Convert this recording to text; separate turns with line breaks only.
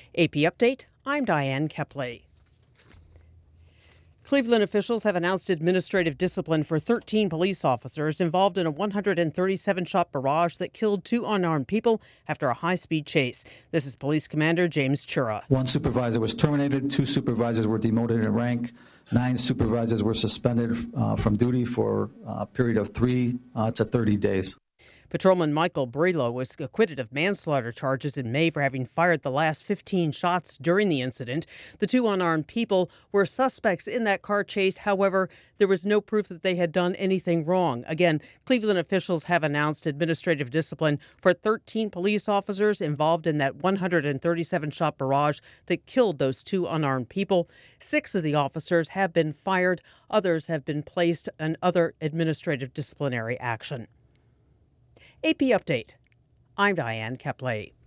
AP Update, I'm Diane Kepley. Cleveland officials have announced administrative discipline for 13 police officers involved in a 137-shot barrage that killed 2 unarmed people after a high-speed chase. This is Police Commander James Chura.
1 supervisor was terminated, 2 supervisors were demoted in rank, 9 supervisors were suspended from duty for a period of 3 to 30 days.
Patrolman Michael Brillo was acquitted of manslaughter charges in May for having fired the last 15 shots during the incident. The 2 unarmed people were suspects in that car chase. However, there was no proof that they had done anything wrong. Again, Cleveland officials have announced administrative discipline for 13 police officers involved in that 137-shot barrage that killed those 2 unarmed people. 6 of the officers have been fired. Others have been placed in other administrative disciplinary action. AP Update. I'm Diane Kepley.